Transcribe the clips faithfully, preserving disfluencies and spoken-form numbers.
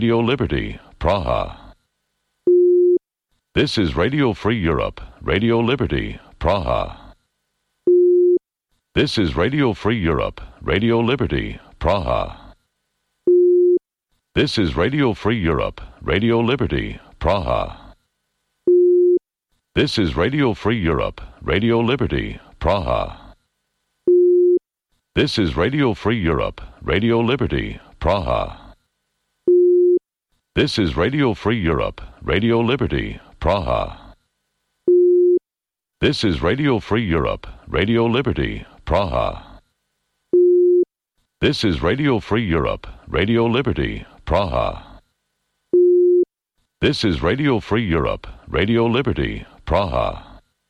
Radio Liberty, Praha. This is Radio Free Europe, Radio Liberty, Praha. This is Radio Free Europe, Radio Liberty, Praha. This is Radio Free Europe, Radio Liberty, Praha. This is Radio Free Europe, Radio Liberty, Praha. This is Radio Free Europe, Radio Liberty, Praha. This is Radio Free Europe, Radio Liberty, Praha. This is Radio Free Europe, Radio Liberty, Praha. This is Radio Free Europe, Radio Liberty, Praha. This is Radio Free Europe, Radio Liberty, Praha.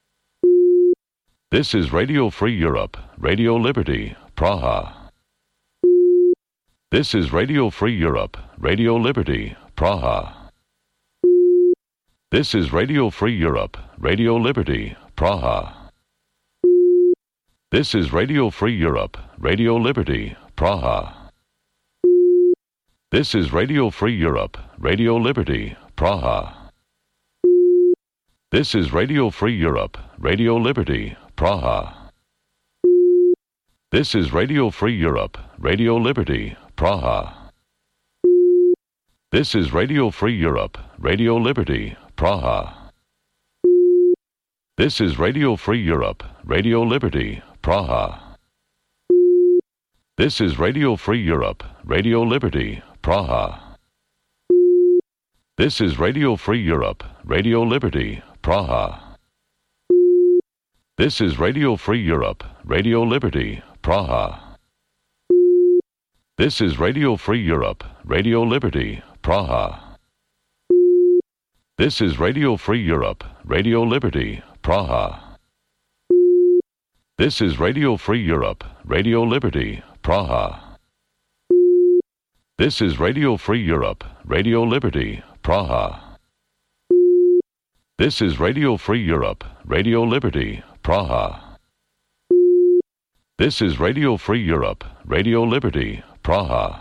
This is Radio Free Europe, Radio Liberty, Praha. This is Radio Free Europe, Radio Liberty, Praha. This is Radio Free Europe, Radio Liberty, Praha. This is Radio Free Europe, Radio Liberty, Praha. This is Radio Free Europe, Radio Liberty, Praha. This is Radio Free Europe, Radio Liberty, Praha. This is Radio Free Europe, Radio Liberty, Praha. This is Radio Free Europe, Radio Liberty, Praha. This is Radio Free Europe, Radio Liberty, Praha. This is Radio Free Europe, Radio Liberty, Praha. This is Radio Free Europe, Radio Liberty, Praha. This is Radio Free Europe, Radio Liberty, Praha. This is Radio Free Europe, Radio Liberty, Praha. This is Radio Free Europe, Radio Liberty, Praha. This is Radio Free Europe, Radio Liberty, Praha. This is Radio Free Europe, Radio Liberty, Praha. This is Radio Free Europe, Radio Liberty, Praha. This is Radio Free Europe, Radio Liberty, Praha.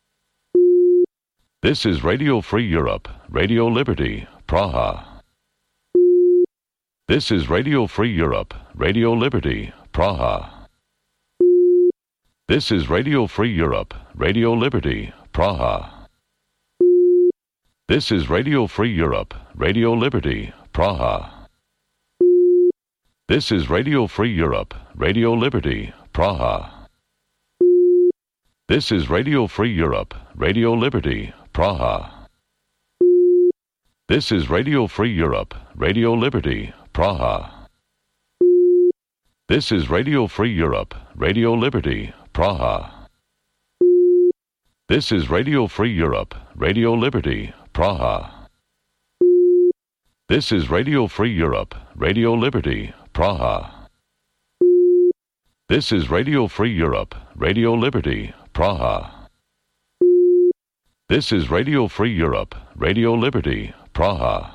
This is Radio Free Europe, Radio Liberty, Praha. This is Radio Free Europe, Radio Liberty, Praha. This is Radio Free Europe, Radio Liberty, Praha. This is Radio Free Europe, Radio Liberty, Praha. This is Radio Free Europe, Radio Liberty, Praha. This is Radio Free Europe, Radio Liberty, Praha. This is Radio Free Europe, Radio Liberty, Praha. This is Radio Free Europe, Radio Liberty, Praha. This is Radio Free Europe, Radio Liberty, Praha. This is Radio Free Europe, Radio Liberty, Praha. This is Radio Free Europe, Radio Liberty, Praha. This is Radio Free Europe, Radio Liberty, Praha.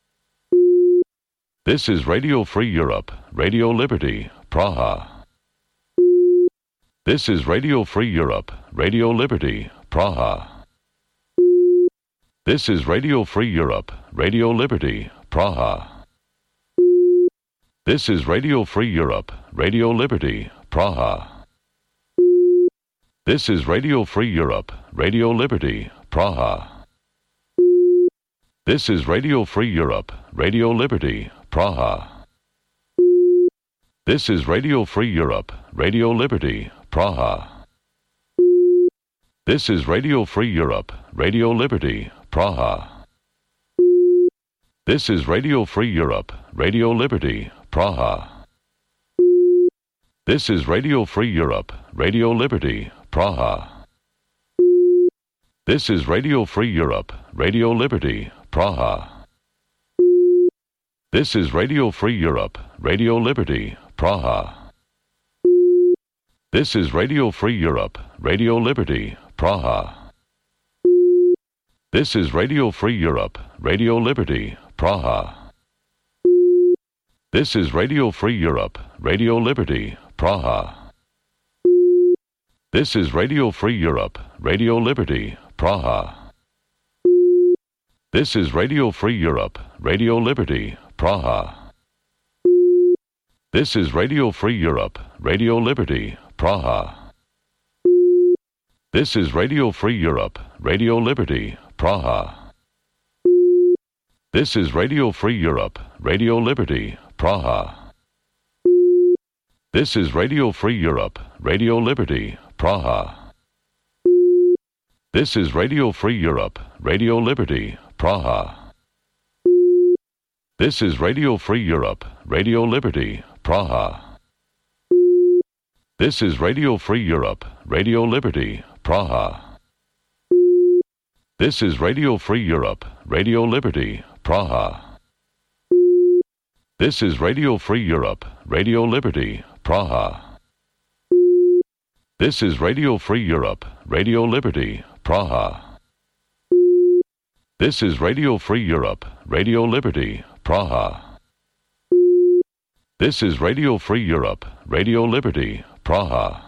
This is Radio Free Europe, Radio Liberty, Praha. This is Radio Free Europe, Radio Liberty, Praha. This is Radio Free Europe, Radio Liberty, Praha. This is Radio Free Europe, Radio Liberty, Praha. This is Radio Free Europe, Radio Liberty, Praha. This is Radio Free Europe, Radio Liberty, Praha. This is Radio Free Europe, Radio Liberty, Praha. This is Radio Free Europe, Radio Liberty, Praha. This is Radio Free Europe, Radio Liberty, Praha. This is Radio Free Europe, Radio Liberty, Praha. This is Radio Free Europe, Radio Liberty, Praha. This is Radio Free Europe, Radio Liberty, Praha. This is Radio Free Europe, Radio Liberty, Praha. This is Radio Free Europe, Radio Liberty, Praha. This is Radio Free Europe, Radio Liberty, Praha. This is Radio Free Europe, Radio Liberty, Praha. This is Radio Free Europe, Radio Liberty, Praha. This is Radio Free Europe, Radio Liberty, Praha. This is Radio Free Europe, Radio Liberty, Praha. This is Radio Free Europe, Radio Liberty, Praha. This is Radio Free Europe, Radio Liberty, Praha. This is Radio Free Europe, Radio Liberty, Praha. This is Radio Free Europe, Radio Liberty, Praha. This is Radio Free Europe, Radio Liberty, Praha. This is Radio Free Europe, Radio Liberty, Praha. This is Radio Free Europe, Radio Liberty, Praha. This is Radio Free Europe, Radio Liberty, Praha. This is Radio Free Europe, Radio Liberty, Praha. This is Radio Free Europe, Radio Liberty, Praha.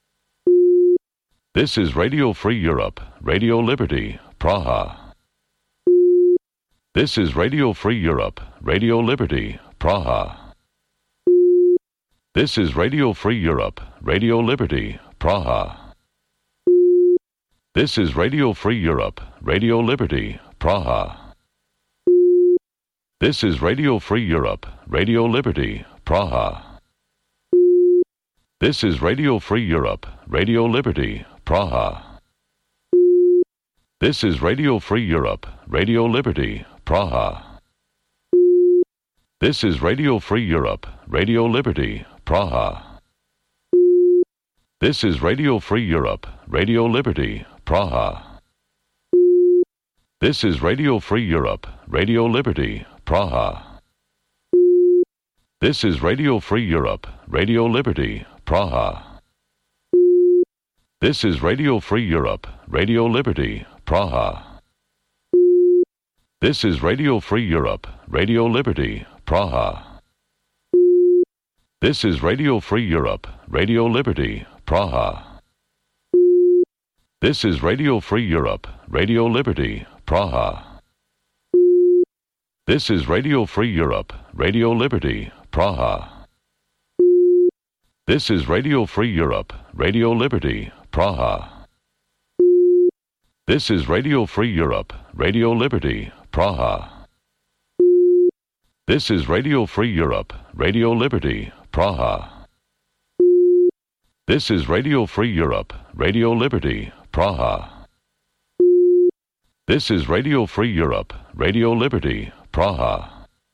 This is Radio Free Europe, Radio Liberty, Praha. This is Radio Free Europe, Radio Liberty, Praha. This is Radio Free Europe, Radio Liberty, Praha. This is Radio Free Europe, Radio Liberty, Praha. This is Radio Free Europe, Radio Liberty, Praha. This is Radio Free Europe, Radio Liberty, Praha. This is Radio Free Europe, Radio Liberty, Praha. This is Radio Free Europe, Radio Liberty, Praha. This is Radio Free Europe, Radio Liberty, Praha. This is Radio Free Europe, Radio Liberty, Praha. This is Radio Free Europe, Radio Liberty, Praha. This is Radio Free Europe, Radio Liberty, Praha. This is Radio Free Europe, Radio Liberty, Praha. This is Radio Free Europe, Radio Liberty, Praha. This is Radio Free Europe, Radio Liberty, Praha. This is Radio Free Europe, Radio Liberty, Praha. This is Radio Free Europe, Radio Liberty, Praha. This is Radio Free Europe, Radio Liberty, Praha. This is Radio Free Europe, Radio Liberty, Praha. This is Radio Free Europe, Radio Liberty, Praha. This is Radio Free Europe, Radio Liberty, Praha.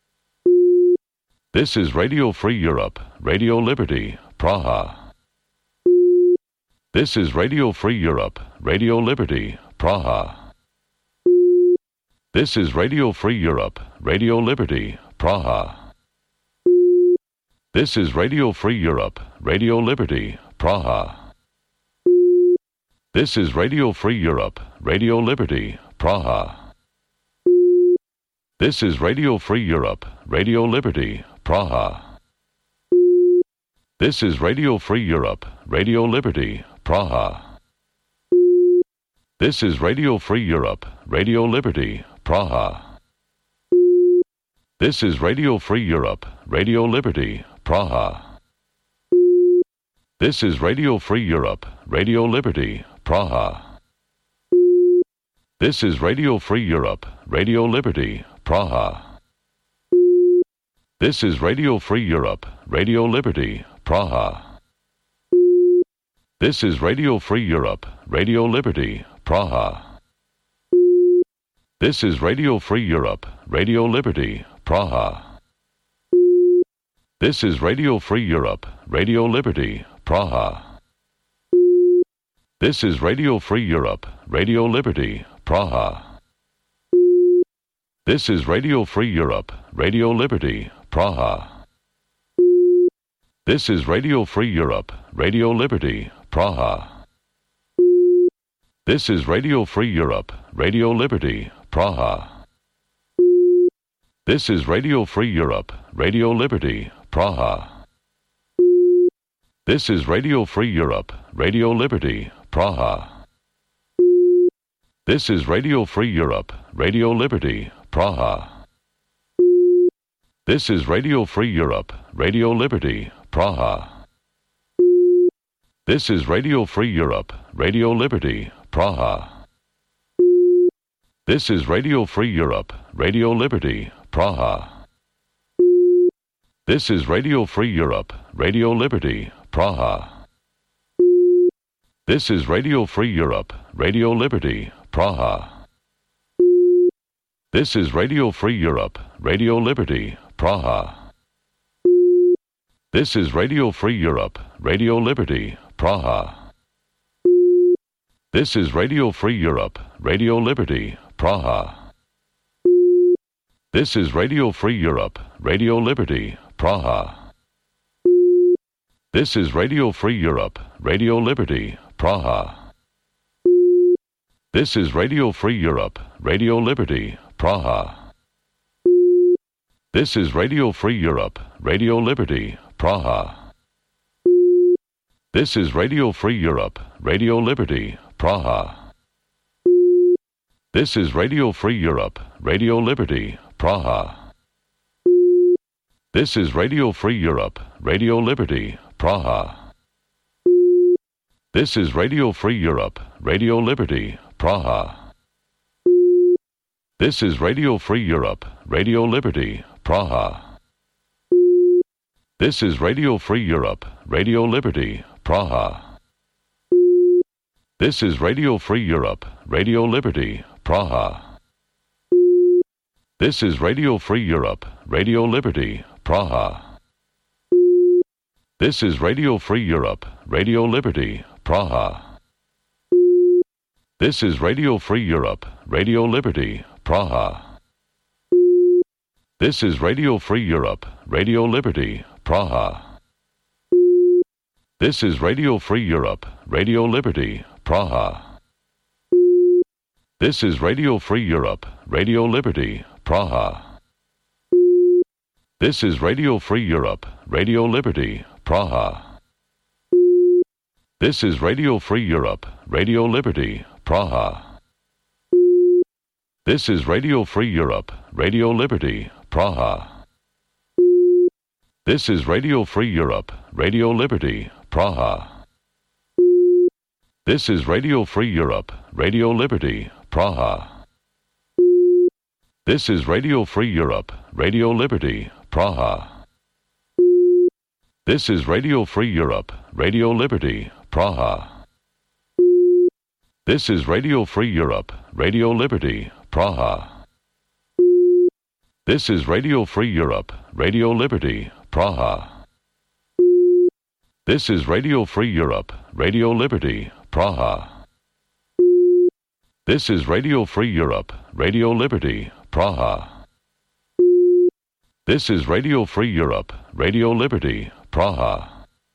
This is Radio Free Europe, Radio Liberty, Praha. This is Radio Free Europe, Radio Liberty, Praha. This is Radio Free Europe, Radio Liberty, Praha. This is Radio Free Europe, Radio Liberty, Praha. This is Radio Free Europe, Radio Liberty, Praha. This is Radio Free Europe, Radio Liberty, Praha. This is Radio Free Europe, Radio Liberty, Praha. This is Radio Free Europe, Radio Liberty, Praha. This is Radio Free Europe, Radio Liberty, Praha. This is Radio Free Europe, Radio Liberty, Praha. This is Radio Free Europe, Radio Liberty, Praha. This is Radio Free Europe, Radio Liberty, Praha. This is Radio Free Europe, Radio Liberty, Praha. This is Radio Free Europe, Radio Liberty, Praha. This is Radio Free Europe, Radio Liberty, Praha. This is Radio Free Europe, Radio Liberty, Praha. This is Radio Free Europe, Radio Liberty, Praha. This is Radio Free Europe, Radio Liberty, Praha. This is Radio Free Europe, Radio Liberty, Praha. This is Radio Free Europe, Radio Liberty, Praha. This is Radio Free Europe, Radio Liberty, Praha. This is Radio Free Europe, Radio Liberty, Praha. This is Radio Free Europe, Radio Liberty, Praha. This is Radio Free Europe, Radio Liberty, Praha. This is Radio Free Europe, Radio Liberty, Praha. This is Radio Free Europe, Radio Liberty, Praha. This is Radio Free Europe, Radio Liberty, Praha. This is Radio Free Europe, Radio Liberty, Praha. This is Radio Free Europe, Radio Liberty, Praha. This is Radio Free Europe, Radio Liberty, Praha. This is Radio Free Europe, Radio Liberty, Praha. This is Radio Free Europe, Radio Liberty, Praha. This is Radio Free Europe, Radio Liberty, Praha. This is Radio Free Europe, Radio Liberty, Praha. This is Radio Free Europe, Radio Liberty, Praha. This is Radio Free Europe, Radio Liberty, Praha. This is Radio Free Europe, Radio Liberty, Praha. This is Radio Free Europe, Radio Liberty, Praha. This is Radio Free Europe, Radio Liberty, Praha. This is Radio Free Europe, Radio Liberty, Praha. This is Radio Free Europe, Radio Liberty, Praha. This is Radio Free Europe, Radio Liberty, Praha. This is Radio Free Europe, Radio Liberty, Praha. This is Radio Free Europe, Radio Liberty, Praha. This is Radio Free Europe, Radio Liberty, Praha. This is Radio Free Europe, Radio Liberty, Praha. This is Radio Free Europe, Radio Liberty, Praha. This is Radio Free Europe, Radio Liberty, Praha. This is Radio Free Europe, Radio Liberty, Praha. This is Radio Free Europe, Radio Liberty, Praha. This is Radio Free Europe, Radio Liberty, Praha. This is Radio Free Europe, Radio Liberty, Praha. This is Radio Free Europe, Radio Liberty, Praha. This is Radio Free Europe, Radio Liberty, Praha. This is Radio Free Europe, Radio Liberty, Praha. This is Radio Free Europe, Radio Liberty, Praha. This is Radio Free Europe, Radio Liberty, Praha. This is Radio Free Europe, Radio Liberty, Praha. This is Radio Free Europe, Radio Liberty, Praha.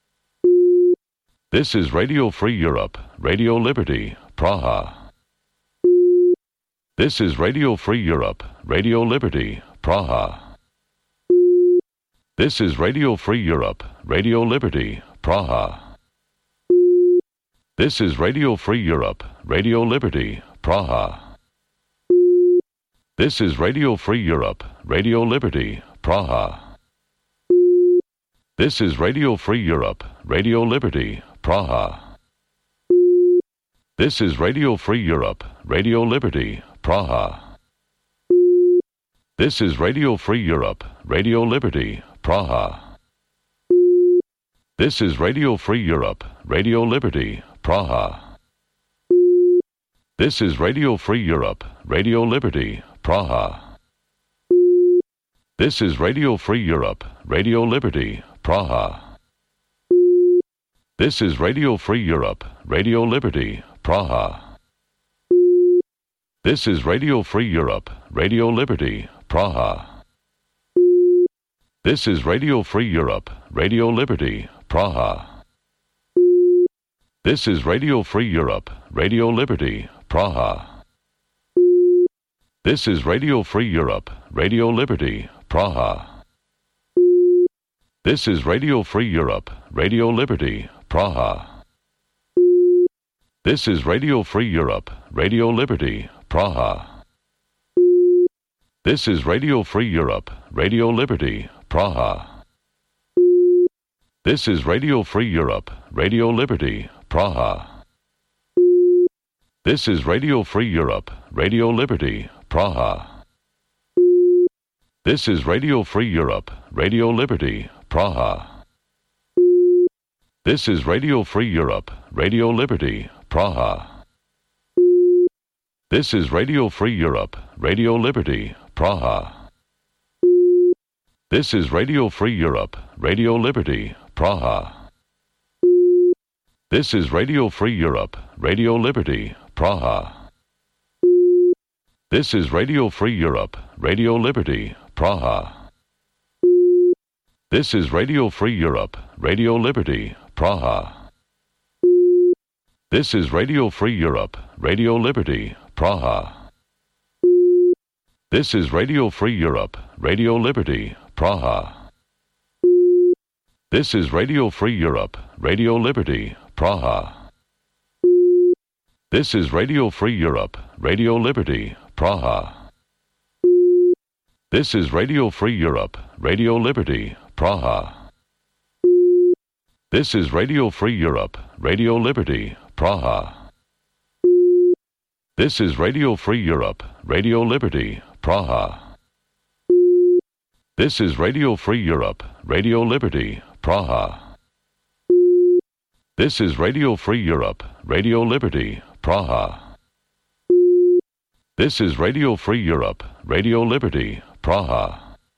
This is Radio Free Europe, Radio Liberty, Praha. This is Radio Free Europe, Radio Liberty, Praha. This is Radio Free Europe, Radio Liberty, Praha. This is Radio Free Europe, Radio Liberty, Praha. This is Radio Free Europe, Radio Liberty, Praha. This is Radio Free Europe, Radio Liberty, Praha. This is Radio Free Europe, Radio Liberty, Praha. This is Radio Free Europe, Radio Liberty, Praha. This is Radio Free Europe, Radio Liberty, Praha. This is Radio Free Europe, Radio Liberty, Praha. This is Radio Free Europe, Radio Liberty, Praha. This is Radio Free Europe, Radio Liberty, Praha. This is Radio Free Europe, Radio Liberty, Praha. This is Radio Free Europe, Radio Liberty, Praha. This is Radio Free Europe, Radio Liberty, Praha. This is Radio Free Europe, Radio Liberty, Praha. This is Radio Free Europe, Radio Liberty, Praha. This is Radio Free Europe, Radio Liberty, Praha. This is Radio Free Europe, Radio Liberty, Praha. This is Radio Free Europe, Radio Liberty, Praha. This is Radio Free Europe, Radio Liberty, Praha. This is Radio Free Europe, Radio Liberty, Praha. This is Radio Free Europe, Radio Liberty, Praha. This is Radio Free Europe, Radio Liberty, Praha. This is Radio Free Europe, Radio Liberty, Praha. This is Radio Free Europe, Radio Liberty, Praha. This is Radio Free Europe, Radio Liberty, Praha. This is Radio Free Europe, Radio Liberty, Praha. This is Radio Free Europe, Radio Liberty, Praha. This is Radio Free Europe, Radio Liberty, Praha. This is Radio Free Europe, Radio Liberty, Praha. This is Radio Free Europe, Radio Liberty, Praha. This is Radio Free Europe, Radio Liberty, Praha. This is Radio Free Europe, Radio Liberty, Praha. This is Radio Free Europe, Radio Liberty, Praha. This is Radio Free Europe, Radio Liberty, Praha. This is Radio Free Europe, Radio Liberty, Praha. This is Radio Free Europe, Radio Liberty, Praha.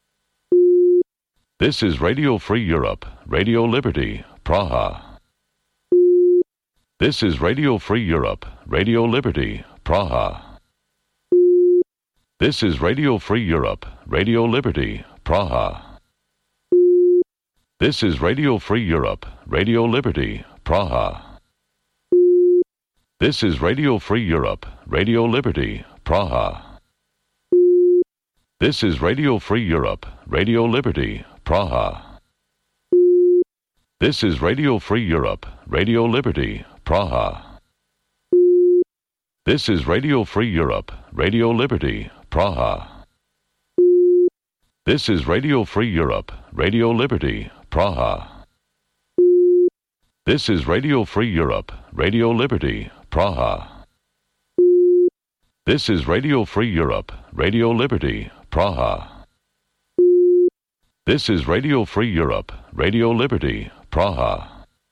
This is Radio Free Europe, Radio Liberty, Praha. This is Radio Free Europe, Radio Liberty, Praha. This is Radio Free Europe, Radio Liberty, Praha. This is Radio Free Europe, Radio Liberty, Praha. This is Radio Free Europe, Radio Liberty, Praha. This is Radio Free Europe, Radio Liberty, Praha. This is Radio Free Europe, Radio Liberty, Praha. This is Radio Free Europe, Radio Liberty, Praha. This is Radio Free Europe, Radio Liberty, Praha. This is Radio Free Europe, Radio Liberty, Praha. This is Radio Free Europe, Radio Liberty, Praha. This is Radio Free Europe, Radio Liberty, Praha.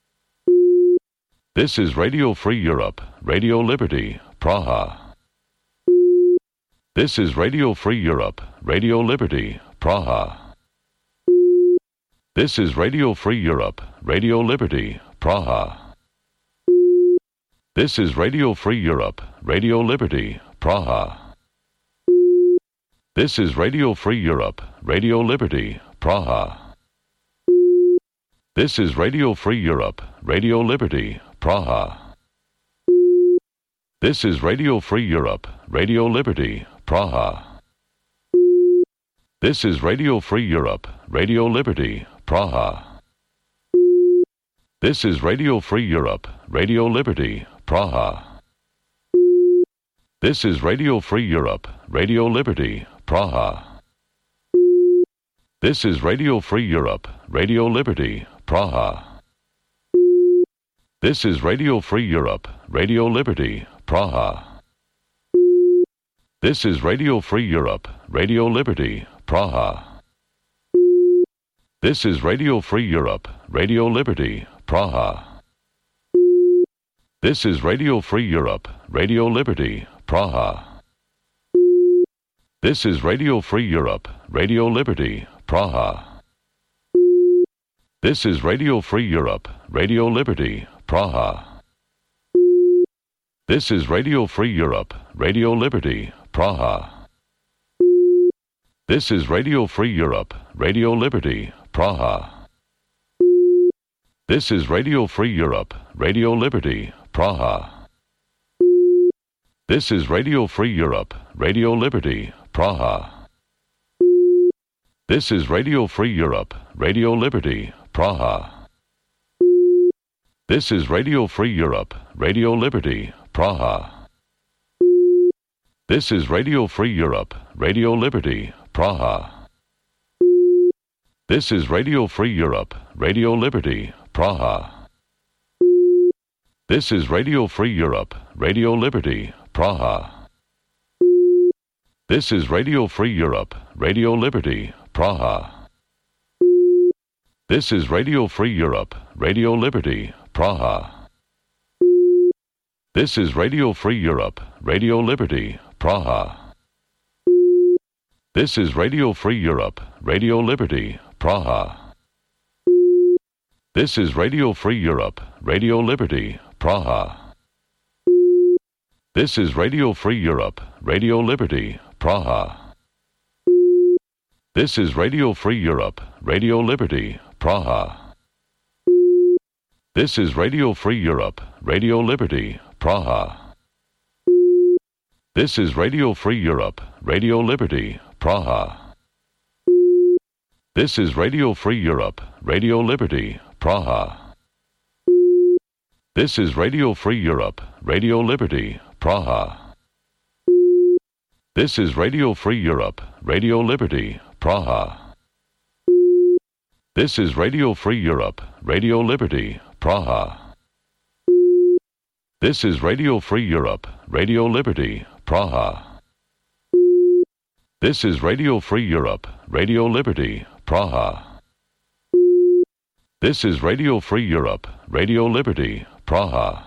This is Radio Free Europe, Radio Liberty, Praha. This is Radio Free Europe, Radio Liberty, Praha. This is Radio Free Europe, Radio Liberty, Praha. This is Radio Free Europe, Radio Liberty, Praha. This is Radio Free Europe, Radio Liberty, Praha. This is Radio Free Europe, Radio Liberty, Praha. This is Radio Free Europe, Radio Liberty, Praha. This is Radio Free Europe, Radio Liberty, Praha. This is Radio Free Europe, Radio Liberty, Praha. This is Radio Free Europe, Radio Liberty, Praha. This is Radio Free Europe, Radio Liberty, Praha. This is Radio Free Europe, Radio Liberty, Praha. This is Radio Free Europe, Radio Liberty, Praha. This is Radio Free Europe, Radio Liberty, Praha. This is Radio Free Europe, Radio Liberty, Praha. This is Radio Free Europe, Radio Liberty, Praha. This is Radio Free Europe, Radio Liberty, Praha. This is Radio Free Europe, Radio Liberty, Praha. This is Radio Free Europe, Radio Liberty, Praha. This is Radio Free Europe, Radio Liberty, Praha. This is Radio Free Europe, Radio Liberty, Praha. This is Radio Free Europe, Radio Liberty, Praha. This is Radio Free Europe, Radio Liberty, Praha. This is Radio Free Europe, Radio Liberty, Praha. This is Radio Free Europe, Radio Liberty, Praha. This is Radio Free Europe, Radio Liberty, Praha. This is Radio Free Europe, Radio Liberty, Praha. This is Radio Free Europe, Radio Liberty, Praha. This is Radio Free Europe, Radio Liberty, Praha. This is Radio Free Europe, Radio Liberty, Praha. This is Radio Free Europe, Radio Liberty, Praha. This is Radio Free Europe, Radio Liberty, Praha. This is Radio Free Europe, Radio Liberty, Praha. This is Radio Free Europe, Radio Liberty, Praha. This is Radio Free Europe, Radio Liberty, Praha. This is Radio Free Europe, Radio Liberty, Praha. This is Radio Free Europe, Radio Liberty, Praha. This is Radio Free Europe, Radio Liberty, Praha. This is Radio Free Europe, Radio Liberty, Praha. This is Radio Free Europe, Radio Liberty, Praha. This is Radio Free Europe, Radio Liberty, Praha. This is Radio Free Europe, Radio Liberty, Praha.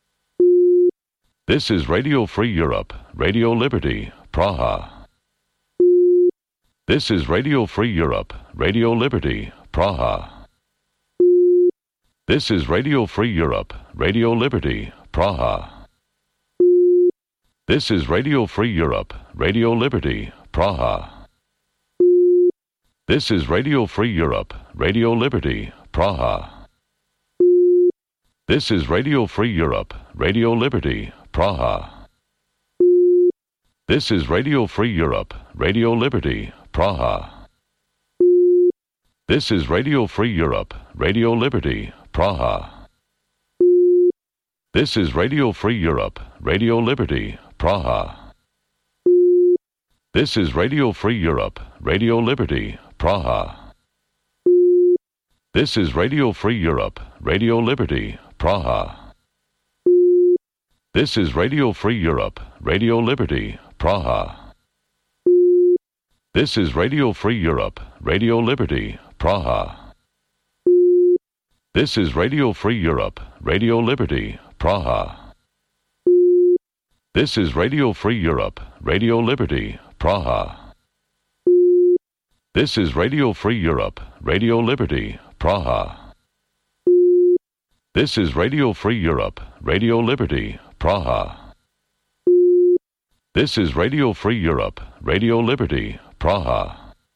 This is Radio Free Europe, Radio Liberty, Praha. This is Radio Free Europe, Radio Liberty, Praha. This is Radio Free Europe, Radio Liberty, Praha. This is Radio Free Europe, Radio Liberty, Praha. This is Radio Free Europe, Radio Liberty, Praha. This is Radio Free Europe, Radio Liberty, Praha. This is Radio Free Europe, Radio Liberty, Praha. This is Radio Free Europe, Radio Liberty, Praha. This is Radio Free Europe, Radio Liberty, Praha. This is Radio Free Europe, Radio Liberty, Praha. This is Radio Free Europe, Radio Liberty, Praha. This is Radio Free Europe, Radio Liberty, Praha. This is Radio Free Europe, Radio Liberty, Praha. This is Radio Free Europe, Radio Liberty, Praha. This is Radio Free Europe, Radio Liberty, Praha. This is Radio Free Europe, Radio Liberty, Praha. This is Radio Free Europe, Radio Liberty, Praha. This is Radio Free Europe, Radio Liberty, Praha.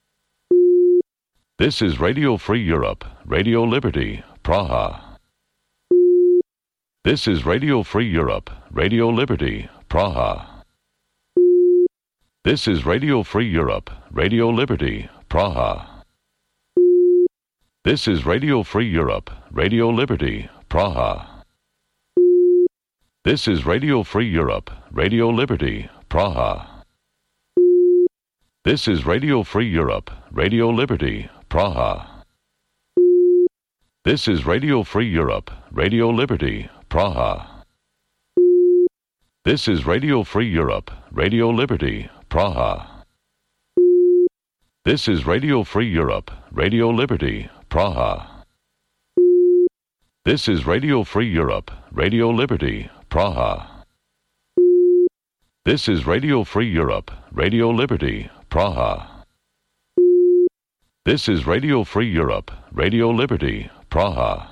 This is Radio Free Europe, Radio Liberty, Praha. This is Radio Free Europe, Radio Liberty, Praha. This is Radio Free Europe, Radio Liberty, Praha. This is Radio Free Europe, Radio Liberty, Praha. This is Radio Free Europe, Radio Liberty, Praha. This is Radio Free Europe, Radio Liberty, Praha. This is Radio Free Europe, Radio Liberty, Praha. This is Radio Free Europe, Radio Liberty, Praha. This is Radio Free Europe, Radio Liberty, Praha. This is Radio Free Europe, Radio Liberty, Praha. This is Radio Free Europe, Radio Liberty, Praha. This is Radio Free Europe, Radio Liberty, Praha.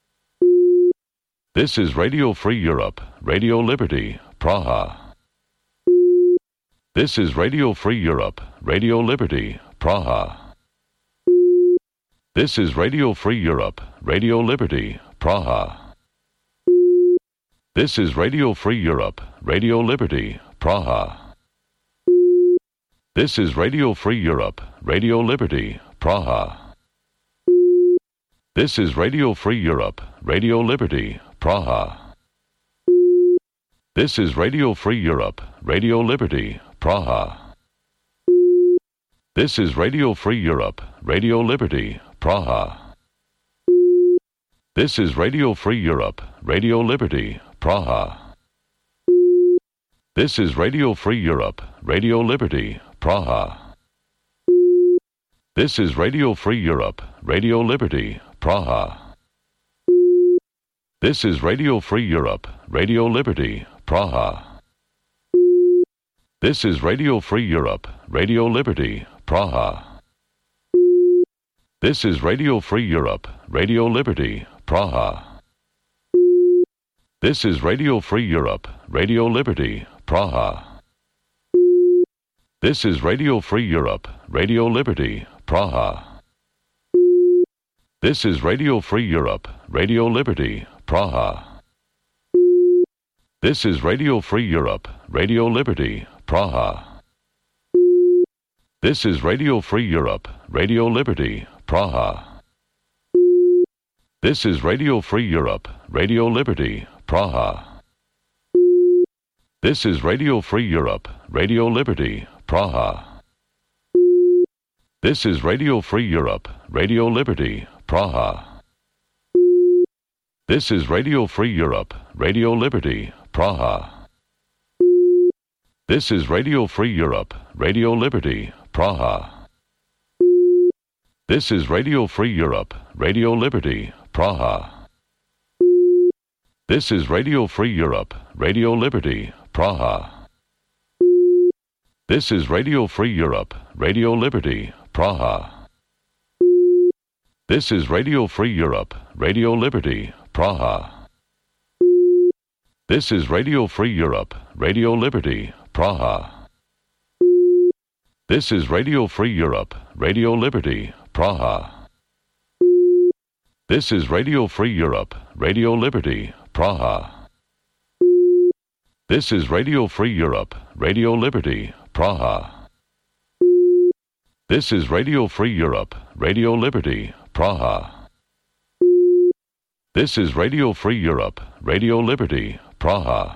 This is Radio Free Europe, Radio Liberty, Praha. This is Radio Free Europe, Radio Liberty, Praha. This is Radio Free Europe, Radio Liberty, Praha. This is Radio Free Europe, Radio Liberty, Praha. This is Radio Free Europe, Radio Liberty, Praha. This is Radio Free Europe, Radio Liberty, Praha. This is Radio Free Europe, Radio Liberty, Praha. This is Radio Free Europe, Radio Liberty, Praha. This is Radio Free Europe, Radio Liberty, Praha. This is Radio Free Europe, Radio Liberty, Praha. This is Radio Free Europe, Radio Liberty, Praha. This is Radio Free Europe, Radio Liberty, Praha. This is Radio Free Europe, Radio Liberty, Praha. This is Radio Free Europe, Radio Liberty, Praha. This is Radio Free Europe, Radio Liberty, Praha. This is Radio Free Europe, Radio Liberty, Praha. This is Radio Free Europe, Radio Liberty, Praha. This is Radio Free Europe, Radio Liberty, Praha. This is Radio Free Europe, Radio Liberty, Praha. This is Radio Free Europe, Radio Liberty, Praha. This is Radio Free Europe, Radio Liberty, Praha. This is Radio Free Europe, Radio Liberty, Praha. This is Radio Free Europe, Radio Liberty, Praha. This is Radio Free Europe, Radio Liberty, Praha. This is Radio Free Europe, Radio Liberty, Praha. This is Radio Free Europe, Radio Liberty, Praha. This is Radio Free Europe, Radio Liberty, Praha. This is Radio Free Europe, Radio Liberty, Praha. This is Radio Free Europe, Radio Liberty, Praha. This is Radio Free Europe, Radio Liberty, Praha. This is Radio Free Europe, Radio Liberty, Praha. This is Radio Free Europe, Radio Liberty, Praha. This is Radio Free Europe, Radio Liberty, Praha. This is Radio Free Europe, Radio Liberty, Praha.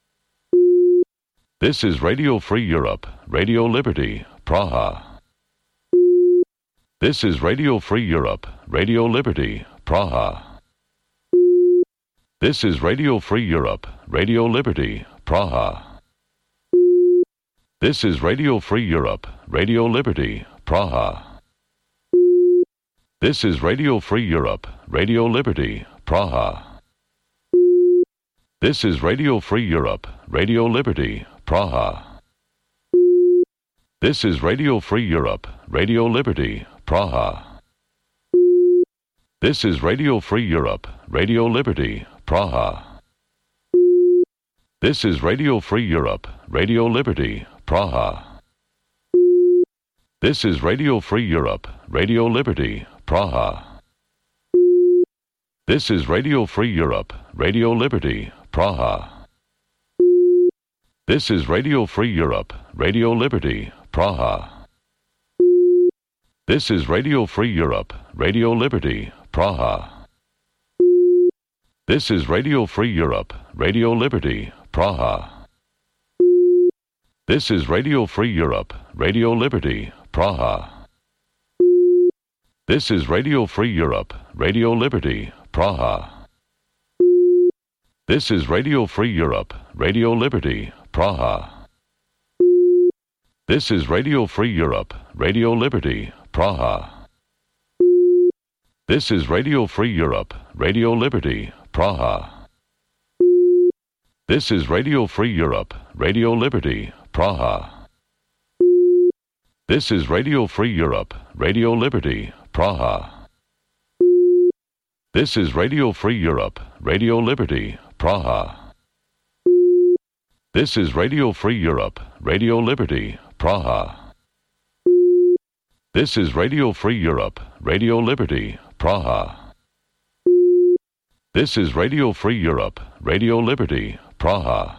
This is Radio Free Europe, Radio Liberty, Praha. This is Radio Free Europe, Radio Liberty, Praha. This is Radio Free Europe, Radio Liberty, Praha. This is Radio Free Europe, Radio Liberty, Praha. This is Radio Free Europe, Radio Liberty, Praha. This is Radio Free Europe, Radio Liberty, Praha. This is Radio Free Europe, Radio Liberty, Praha. This is Radio Free Europe, Radio Liberty, Praha. This is Radio Free Europe, Radio Liberty, Praha. This is Radio Free Europe, Radio Liberty, Praha. This is Radio Free Europe, Radio Liberty, Praha. This is Radio Free Europe, Radio Liberty, Praha. This is Radio Free Europe, Radio Liberty, Praha. This is Radio Free Europe, Radio Liberty, Praha. This is Radio Free Europe, Radio Liberty, Praha. This is Radio Free Europe, Radio Liberty, Praha. This is Radio Free Europe, Radio Liberty, Praha. This is Radio Free Europe, Radio Liberty, Praha. This is Radio Free Europe, Radio Liberty, Praha. This is Radio Free Europe, Radio Liberty, Praha. This is Radio Free Europe, Radio Liberty, Praha. This is Radio Free Europe, Radio Liberty, Praha. This is Radio Free Europe, Radio Liberty, Praha. This is Radio Free Europe, Radio Liberty, Praha. This is Radio Free Europe, Radio Liberty, Praha.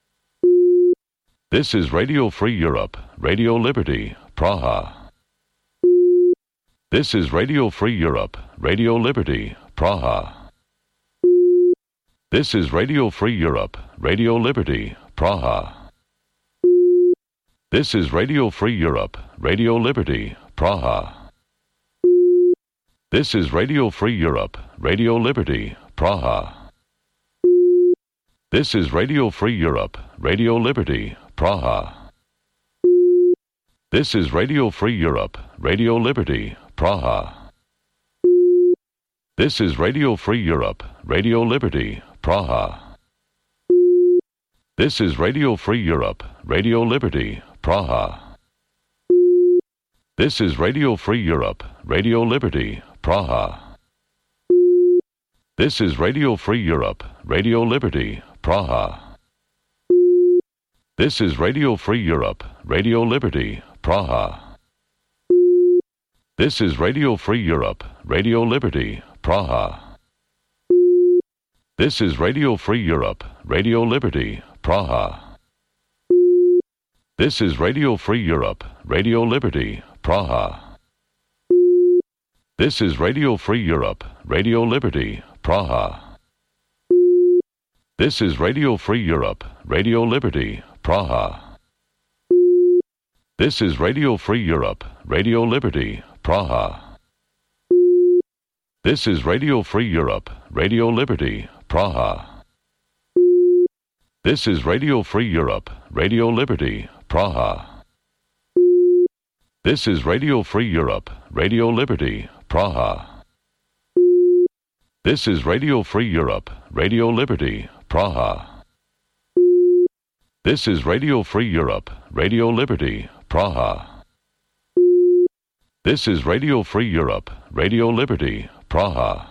This is Radio Free Europe, Radio Liberty, Praha. This is Radio Free Europe, Radio Liberty, Praha. This is Radio Free Europe, Radio Liberty, Praha. This is Radio Free Europe, Radio Liberty, Praha. This is Radio Free Europe, Radio Liberty, Praha. This is Radio Free Europe, Radio Liberty, Praha. This is Radio Free Europe, Radio Liberty, Praha. This is Radio Free Europe, Radio Liberty, Praha. This is Radio Free Europe, Radio Liberty, Praha. This is Radio Free Europe, Radio Liberty, Praha. This is Radio Free Europe, Radio Liberty, Praha. This is Radio Free Europe, Radio Liberty, Praha. This is Radio Free Europe, Radio Liberty, Praha. This is Radio Free Europe, Radio Liberty, Praha. This is Radio Free Europe, Radio Liberty, Praha. This is Radio Free Europe, Radio Liberty, Praha. This is Radio Free Europe, Radio Liberty, Praha. This is Radio Free Europe, Radio Liberty, Praha. This is Radio Free Europe, Radio Liberty, Praha. This is Radio Free Europe, Radio Liberty, Praha. This is Radio Free Europe, Radio Liberty, Praha. This is Radio Free Europe, Radio Liberty, Praha. This is Radio Free Europe, Radio Liberty, Praha. This is Radio Free Europe, Radio Liberty, Praha.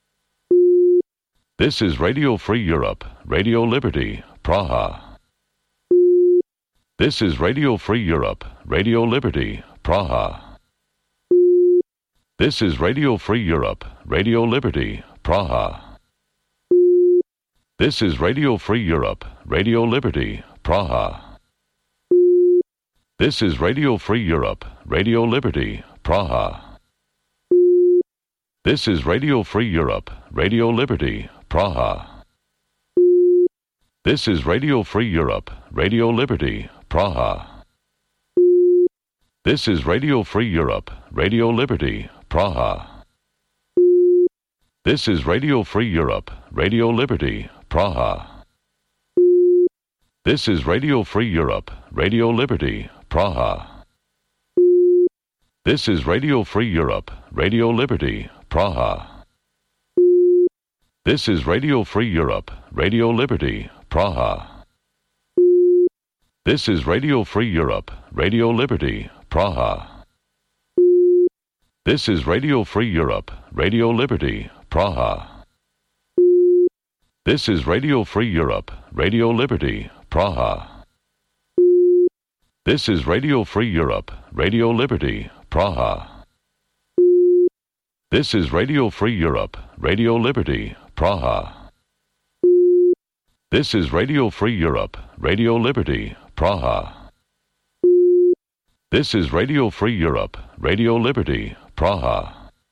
This is Radio Free Europe, Radio Liberty, Praha. This is Radio Free Europe, Radio Liberty, Praha. This is Radio Free Europe, Radio Liberty, Praha. This is Radio Free Europe, Radio Liberty, Praha. This is Radio Free Europe, Radio Liberty, Praha. This is Radio Free Europe, Radio Liberty, Praha. This is Radio Free Europe, Radio Liberty, Praha. This is Radio Free Europe, Radio Liberty, Praha. This is Radio Free Europe, Radio Liberty, Praha. This is Radio Free Europe, Radio Liberty, Praha. This is Radio Free Europe, Radio Liberty, Praha. This is Radio Free Europe, Radio Liberty, Praha. This is Radio Free Europe, Radio Liberty, Praha. This is Radio Free Europe, Radio Liberty, Praha. This is Radio Free Europe, Radio Liberty, Praha. This is Radio Free Europe, Radio Liberty, Praha. This is Radio Free Europe, Radio Liberty, Praha. This is Radio Free Europe, Radio Liberty, Praha. This is Radio Free Europe, Radio Liberty, Praha.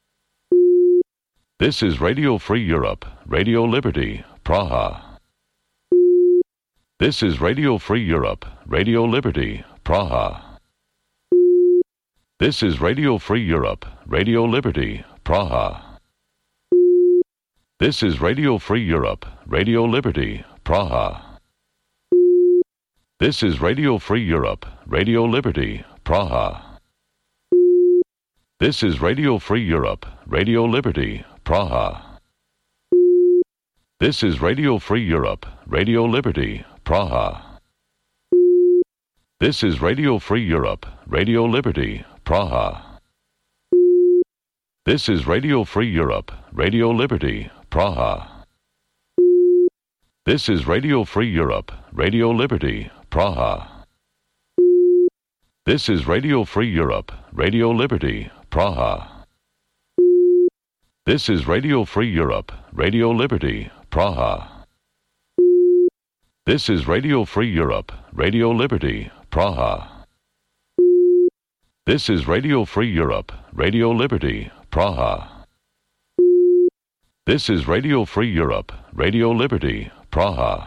This is Radio Free Europe, Radio Liberty, Praha. This is Radio Free Europe, Radio Liberty, Praha. This is Radio Free Europe, Radio Liberty, Praha. This is Radio Free Europe, Radio Liberty, Praha. This is Radio Free Europe, Radio Liberty, Praha. This is Radio Free Europe, Radio Liberty, Praha. This is Radio Free Europe, Radio Liberty, Praha. This is Radio Free Europe, Radio Liberty, Praha. This is Radio Free Europe, Radio Liberty, Praha. This is Radio Free Europe, Radio Liberty, Praha. This is Radio Free Europe, Radio Liberty, Praha. This is Radio Free Europe, Radio Liberty, Praha. This is Radio Free Europe, Radio Liberty, Praha. This is Radio Free Europe, Radio Liberty, Praha. This is Radio Free Europe, Radio Liberty, Praha.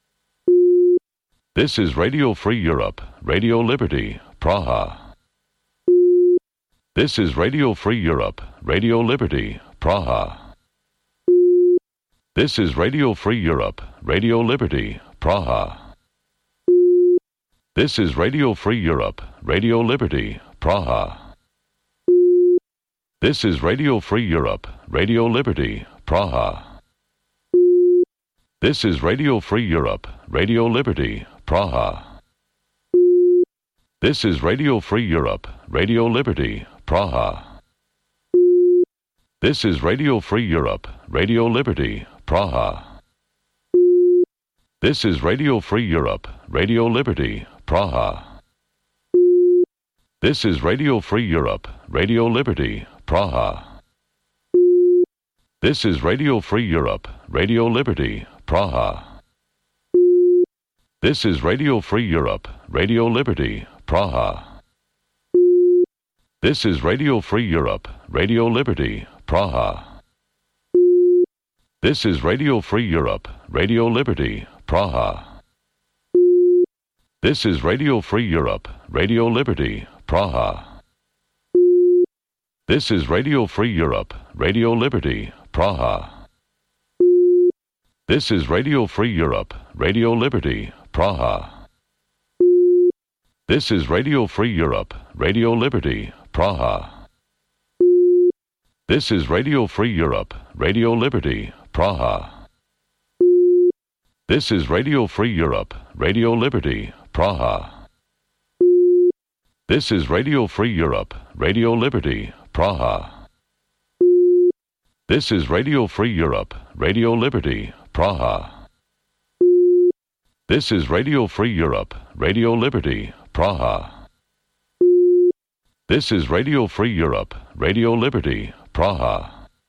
This is Radio Free Europe, Radio Liberty, Praha. This is Radio Free Europe, Radio Liberty, Praha. This is Radio Free Europe, Radio Liberty, Praha. This is Radio Free Europe, Radio Liberty, Praha. This is Radio Free Europe, Radio Liberty, Praha. This is Radio Free Europe, Radio Liberty, Praha. This is Radio Free Europe, Radio Liberty, Praha. This is Radio Free Europe, Radio Liberty, Praha. This is Radio Free Europe, Radio Liberty, Praha. This is Radio Free Europe, Radio Liberty, Praha. This is Radio Free Europe, Radio Liberty, Praha. This is Radio Free Europe, Radio Liberty, Praha. This is Radio Free Europe, Radio Liberty, Praha. This is Radio Free Europe, Radio Liberty, Praha. This is Radio Free Europe, Radio Liberty, Praha. This is Radio Free Europe, Radio Liberty, Praha. This is Radio Free Europe, Radio Liberty, Praha. This is Radio Free Europe, Radio Liberty, Praha. This is Radio Free Europe, Radio Liberty, Praha. This is Radio Free Europe, Radio Liberty, Praha. This is Radio Free Europe, Radio Liberty, Praha. This is Radio Free Europe, Radio Liberty, Praha. This is Radio Free Europe, Radio Liberty, Praha. This is Radio Free Europe, Radio Liberty, Praha.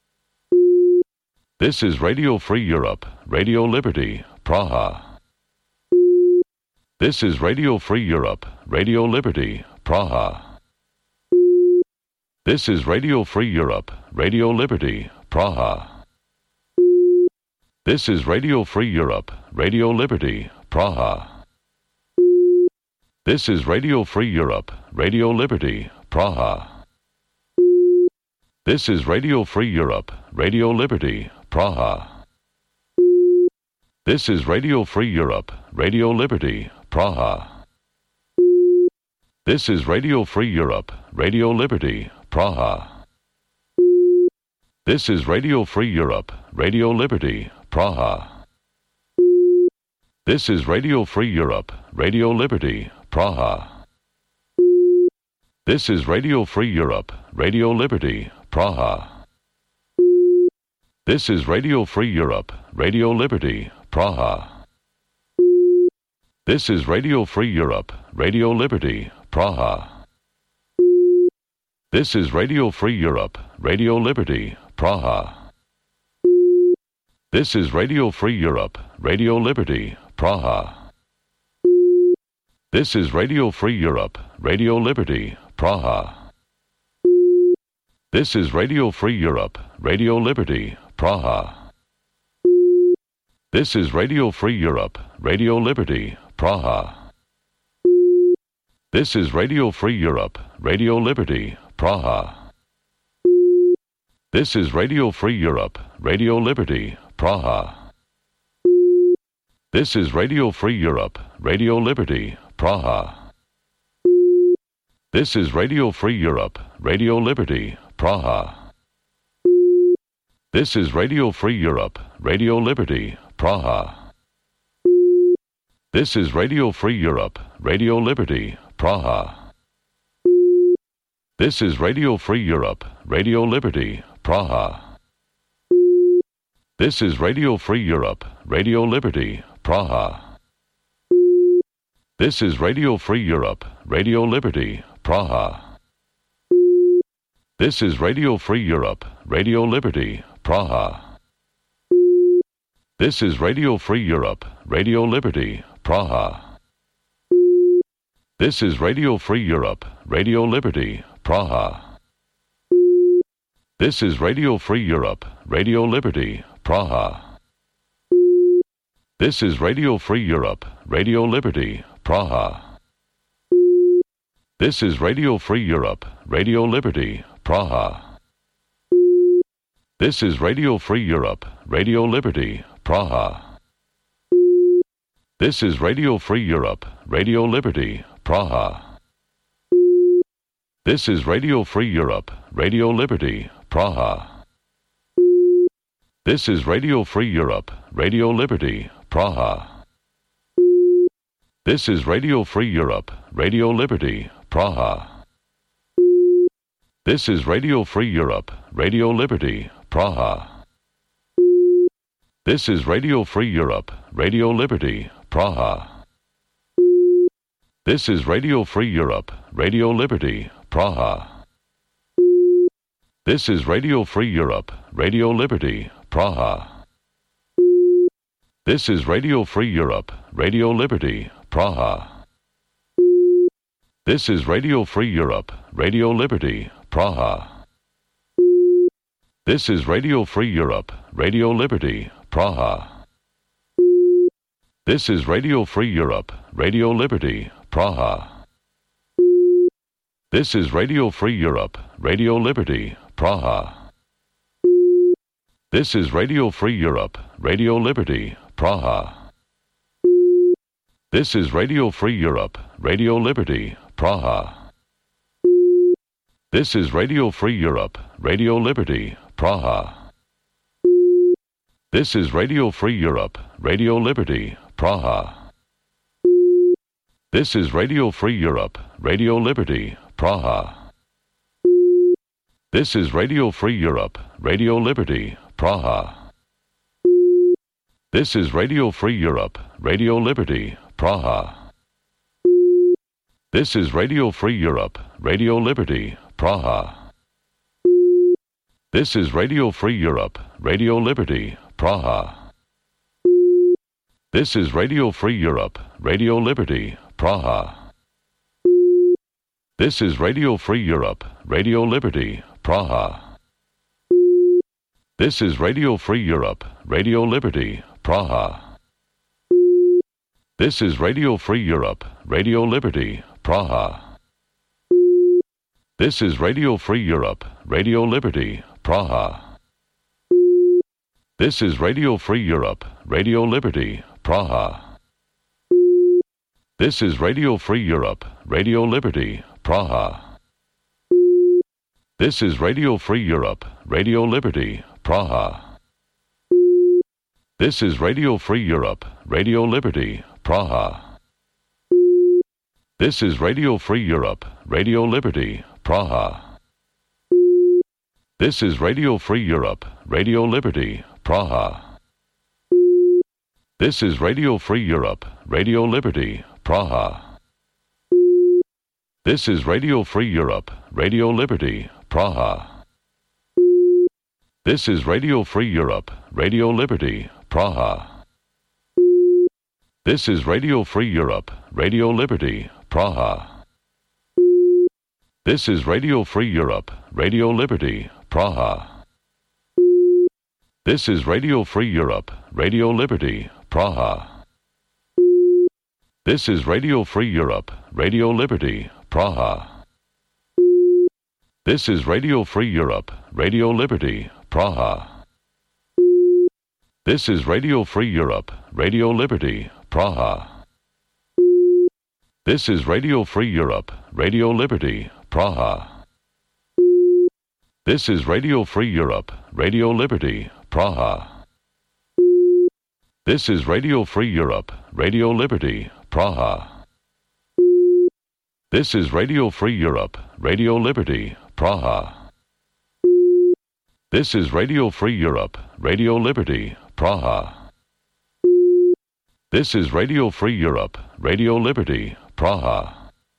This is Radio Free Europe, Radio Liberty, Praha. This is Radio Free Europe, Radio Liberty, Praha. This is Radio Free Europe, Radio Liberty, Praha. This is Radio Free Europe, Radio Liberty, Praha. This is Radio Free Europe, Radio Liberty, Praha. This is Radio Free Europe, Radio Liberty, Praha. This is Radio Free Europe, Radio Liberty, Praha. This is Radio Free Europe, Radio Liberty, Praha. This is Radio Free Europe, Radio Liberty, Praha. This is Radio Free Europe, Radio Liberty, Praha. This is Radio Free Europe, Radio Liberty, Praha. This is Radio Free Europe, Radio Liberty, Praha. This is Radio Free Europe, Radio Liberty, Praha. This is Radio Free Europe, Radio Liberty, Praha. This is Radio Free Europe, Radio Liberty, Praha. This is Radio Free Europe, Radio Liberty, Praha. This is Radio Free Europe, Radio Liberty, Praha. This is Radio Free Europe, Radio Liberty, Praha. This is Radio Free Europe, Radio Liberty, Praha. This is Radio Free Europe, Radio Liberty, Praha. This is Radio Free Europe, Radio Liberty, Praha. This is Radio Free Europe, Radio Liberty, Praha. This is Radio Free Europe, Radio Liberty, Praha. This is Radio Free Europe, Radio Liberty, Praha. This is Radio Free Europe, Radio Liberty, Praha. This is Radio Free Europe, Radio Liberty, Praha. This is Radio Free Europe, Radio Liberty, Praha. This is Radio Free Europe, Radio Liberty, Praha. This is Radio Free Europe, Radio Liberty, Praha. This is Radio Free Europe, Radio Liberty, Praha. This is Radio Free Europe, Radio Liberty, Praha. This is Radio Free Europe, Radio Liberty, Praha. This is Radio Free Europe, Radio Liberty, Praha. This is Radio Free Europe, Radio Liberty, Praha. This is Radio Free Europe, Radio Liberty, Praha. This is Radio Free Europe, Radio Liberty, Praha. This is Radio Free Europe, Radio Liberty, Praha. This is Radio Free Europe, Radio Liberty, Praha. This is Radio Free Europe, Radio Liberty, Praha. This is Radio Free Europe, Radio Liberty, Praha. This is Radio Free Europe, Radio Liberty, Praha. This is Radio Free Europe, Radio Liberty, Praha. This is Radio Free Europe, Radio Liberty, Praha. This is Radio Free Europe, Radio Liberty, Praha. This is Radio Free Europe, Radio Liberty, Praha. This is Radio Free Europe, Radio Liberty, Praha. This is Radio Free Europe, Radio Liberty, Praha. This is Radio Free Europe, Radio Liberty, Praha. This is Radio Free Europe, Radio Liberty, Praha. This is Radio Free Europe, Radio Liberty, Praha. This is Radio Free Europe, Radio Liberty, Praha. This is Radio Free Europe, Radio Liberty, Praha. This is Radio Free Europe, Radio Liberty, Praha. This is Radio Free Europe, Radio Liberty, Praha. This is Radio Free Europe, Radio Liberty, Praha. This is Radio Free Europe, Radio Liberty, Praha. This is Radio Free Europe, Radio Liberty, Praha. This is Radio Free Europe, Radio Liberty, Praha. This is Radio Free Europe, Radio Liberty, Praha. This is Radio Free Europe, Radio Liberty, Praha. This is Radio Free Europe, Radio Liberty, Praha. This is Radio Free Europe, Radio Liberty, Praha. This is Radio Free Europe, Radio Liberty, Praha. This is Radio Free Europe, Radio Liberty, Praha. This is Radio Free Europe, Radio Liberty, Praha. This is Radio Free Europe, Radio Liberty, Praha. This is Radio Free Europe, Radio Liberty, Praha. This is Radio Free Europe, Radio Liberty, Praha. This is Radio Free Europe, Radio Liberty, Praha. This is Radio Free Europe, Radio Liberty, Praha. This is Radio Free Europe, Radio Liberty, Praha. This is Radio Free Europe, Radio Liberty, Praha. This is Radio Free Europe, Radio Liberty, Praha. This is Radio Free Europe, Radio Liberty, Praha. This is Radio Free Europe, Radio Liberty, Praha. This is Radio Free Europe, Radio Liberty, Praha. This is Radio Free Europe, Radio Liberty, Praha. This is Radio Free Europe, Radio Liberty, Praha. This is Radio Free Europe, Radio Liberty, Praha. This is Radio Free Europe, Radio Liberty, Praha. This is Radio Free Europe, Radio Liberty, Praha. This is Radio Free Europe, Radio Liberty, Praha.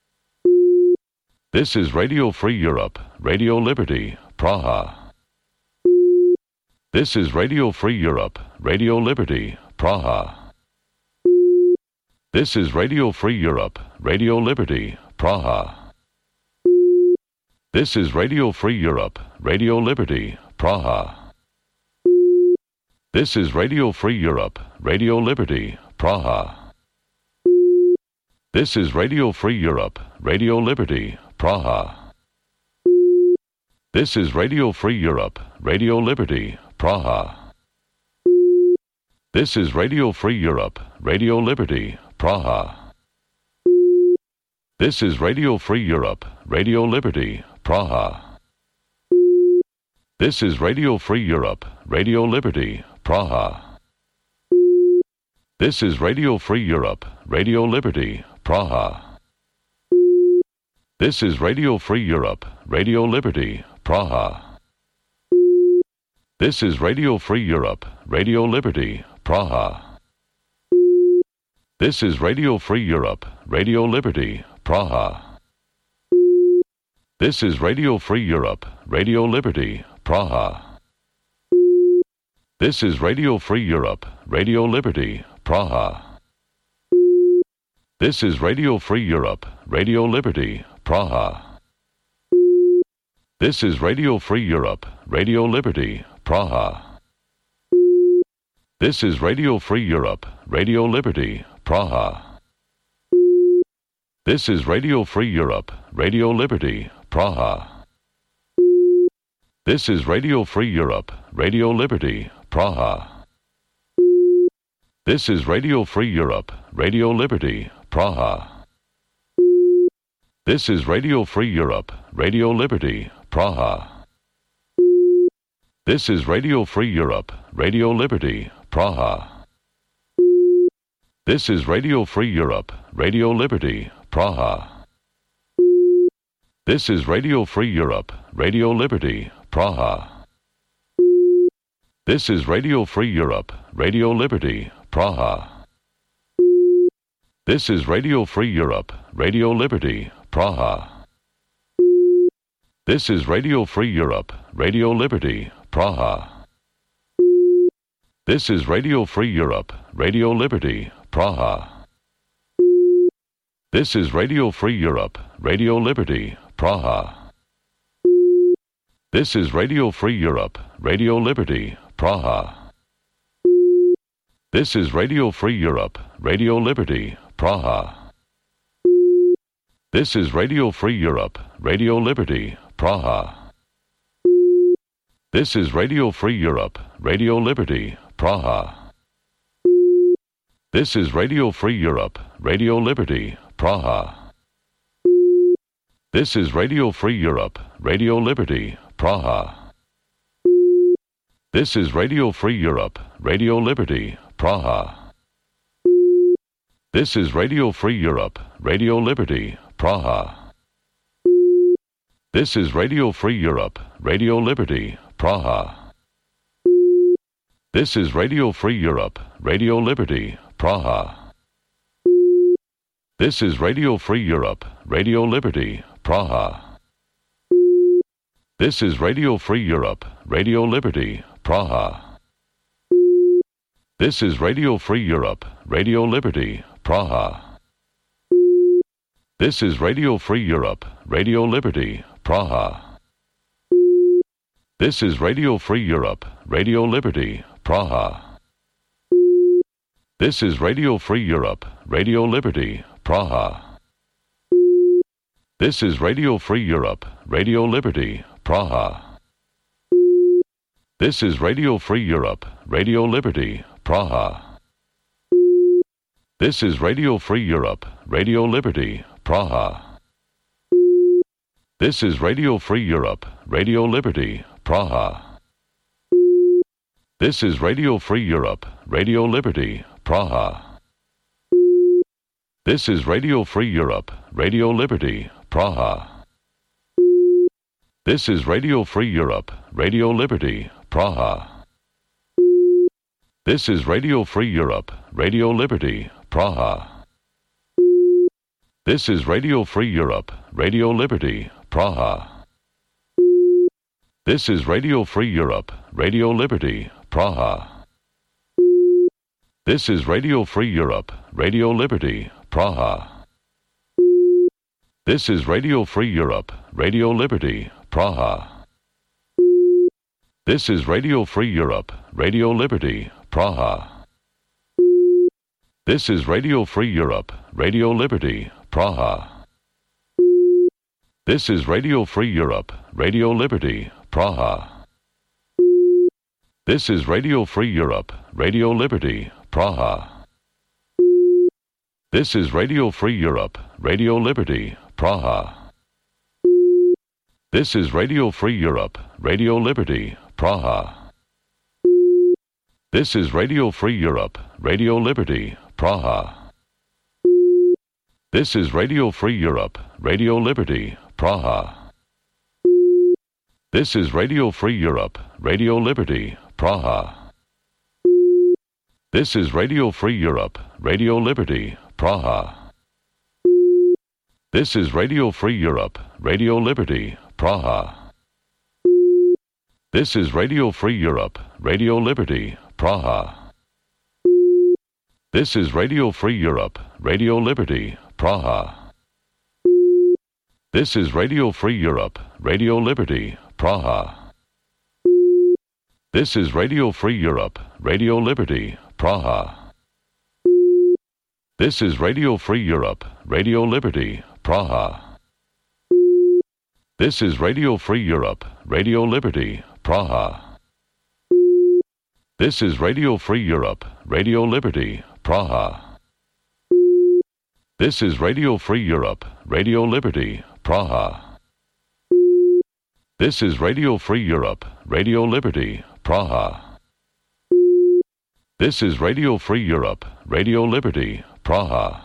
This is Radio Free Europe, Radio Liberty, Praha. This is Radio Free Europe, Radio Liberty, Praha. This is Radio Free Europe, Radio Liberty, Praha. This is Radio Free Europe, Radio Liberty, Praha. This is Radio Free Europe, Radio Liberty, Praha. This is Radio Free Europe, Radio Liberty, Praha. This is Radio Free Europe, Radio Liberty, Praha. This is Radio Free Europe, Radio Liberty, Praha. This is Radio Free Europe, Radio Liberty, Praha. This is Radio Free Europe, Radio Liberty, Praha. This is Radio Free Europe, Radio Liberty, Praha. This is Radio Free Europe, Radio Liberty, Praha. This is Radio Free Europe, Radio Liberty, Praha. This is Radio Free Europe, Radio Liberty, Praha. This is Radio Free Europe, Radio Liberty, Praha. This is Radio Free Europe, Radio Liberty, Praha. This is Radio Free Europe, Radio Liberty, Praha. This is Radio Free Europe, Radio Liberty, Praha. This is Radio Free Europe, Radio Liberty, Praha. This is Radio Free Europe, Radio Liberty, Praha. This is Radio Free Europe, Radio Liberty, Praha. This is Radio Free Europe, Radio Liberty, Praha. This is Radio Free Europe, Radio Liberty, Praha. This is Radio Free Europe, Radio Liberty, Praha. This is Radio Free Europe, Radio Liberty, Praha. This is Radio Free Europe, Radio Liberty, Praha. This is Radio Free Europe, Radio Liberty, Praha. This is Radio Free Europe, Radio Liberty, Praha. This is Radio Free Europe, Radio Liberty, Praha. This is Radio Free Europe, Radio Liberty, Praha. This is Radio Free Europe, Radio Liberty, Praha. This is Radio Free Europe, Radio Liberty, Praha. This is Radio Free Europe, Radio Liberty, Praha. This is Radio Free Europe, Radio Liberty, Praha. This is Radio Free Europe, Radio Liberty, Praha. This is Radio Free Europe, Radio Liberty, Praha. This is Radio Free Europe, Radio Liberty, Praha. This is Radio Free Europe, Radio Liberty, Praha. This is Radio Free Europe, Radio Liberty, Praha. This is Radio Free Europe, Radio Liberty, Praha. This is Radio Free Europe, Radio Liberty, Praha. This is Radio Free Europe, Radio Liberty, Praha. This is Radio Free Europe, Radio Liberty, Praha. This is Radio Free Europe, Radio Liberty, Praha. This is Radio Free Europe, Radio Liberty, Praha. This is Radio Free Europe, Radio Liberty, Praha. This is Radio Free Europe, Radio Liberty, Praha. This is Radio Free Europe, Radio Liberty, Praha. This is Radio Free Europe, Radio Liberty, Praha. This is Radio Free Europe, Radio Liberty, Praha. This is Radio Free Europe, Radio Liberty, Praha. This is Radio Free Europe, Radio Liberty, Praha. This is Radio Free Europe, Radio Liberty, Praha. This is Radio Free Europe, Radio Liberty, Praha. This is Radio Free Europe, Radio Liberty, Praha. This is Radio Free Europe, Radio Liberty, Praha. This is Radio Free Europe, Radio Liberty, Praha. This is Radio Free Europe, Radio Liberty, Praha. This is Radio Free Europe, Radio Liberty, Praha. This is Radio Free Europe, Radio Liberty, Praha. This is Radio Free Europe, Radio Liberty, Praha. This is Radio Free Europe, Radio Liberty, Praha. This is Radio Free Europe, Radio Liberty, Praha. This is Radio Free Europe, Radio Liberty, Praha. This is Radio Free Europe, Radio Liberty, Praha. This is Radio Free Europe, Radio Liberty, Praha. This is Radio Free Europe, Radio Liberty, Praha. This is Radio Free Europe, Radio Liberty, Praha. This is Radio Free Europe, Radio Liberty, Praha. This is Radio Free Europe, Radio Liberty, Praha. This is Radio Free Europe, Radio Liberty, Praha. This is Radio Free Europe, Radio Liberty, Praha. This is Radio Free Europe, Radio Liberty, Praha. This is Radio Free Europe, Radio Liberty, Praha. This is Radio Free Europe, Radio Liberty, Praha. This is Radio Free Europe, Radio Liberty, Praha. This is Radio Free Europe, Radio Liberty, Praha. This is Radio Free Europe, Radio Liberty, Praha. This is Radio Free Europe, Radio Liberty, Praha. This is Radio Free Europe, Radio Liberty, Praha.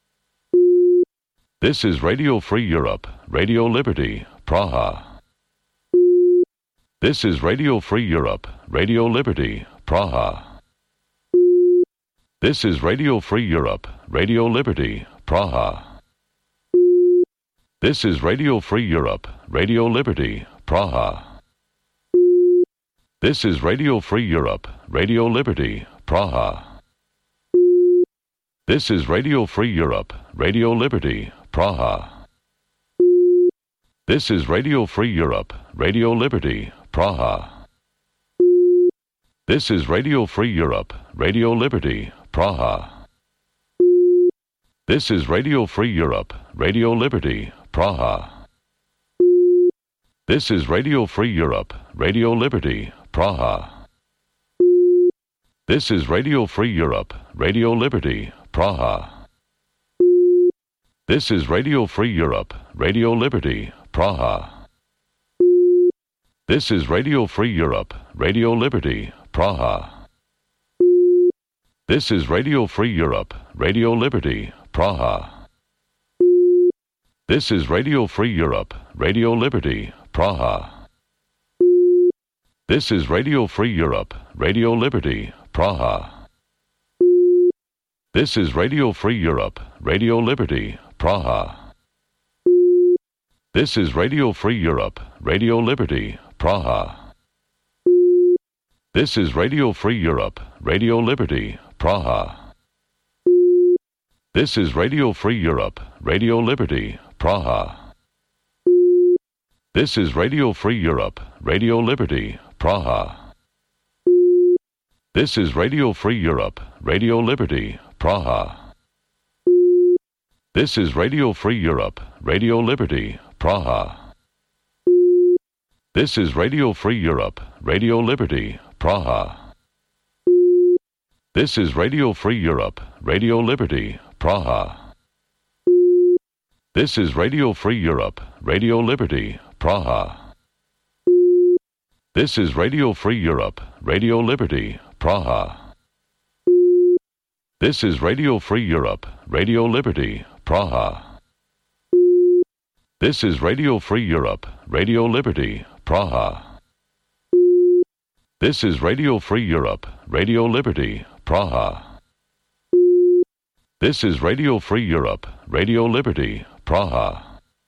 This is Radio Free Europe, Radio Liberty, Praha. This is Radio Free Europe, Radio Liberty, Praha. This is Radio Free Europe, Radio Liberty, Praha. This is Radio Free Europe, Radio Liberty, Praha. This is Radio Free Europe, Radio Liberty, Praha. This is Radio Free Europe, Radio Liberty, Praha. This is Radio Free Europe, Radio Liberty, Praha. This is Radio Free Europe, Radio Liberty, Praha. This is Radio Free Europe, Radio Liberty, Praha. This is Radio Free Europe, Radio Liberty, Praha. This is Radio Free Europe, Radio Liberty, Praha. This is Radio Free Europe, Radio Liberty, Praha. This is Radio Free Europe, Radio Liberty, Praha. This is Radio Free Europe, Radio Liberty, Praha. This is Radio Free Europe, Radio Liberty, Praha. This is Radio Free Europe, Radio Liberty, Praha. This is Radio Free Europe, Radio Liberty, Praha. This is Radio Free Europe, Radio Liberty, Praha. This is Radio Free Europe, Radio Liberty, Praha. This is Radio Free Europe, Radio Liberty, Praha. This is Radio Free Europe, Radio Liberty, Praha. This is Radio Free Europe, Radio Liberty, Praha. This is Radio Free Europe, Radio Liberty, Praha. This is Radio Free Europe, Radio Liberty, Praha. This is Radio Free Europe, Radio Liberty, Praha. This is Radio Free Europe, Radio Liberty, Praha. This is Radio Free Europe, Radio Liberty, Praha. This is Radio Free Europe, Radio Liberty, Praha. This is Radio Free Europe, Radio Liberty, Praha. This is Radio Free Europe, Radio Liberty, Praha. This is Radio Free Europe, Radio Liberty, Praha.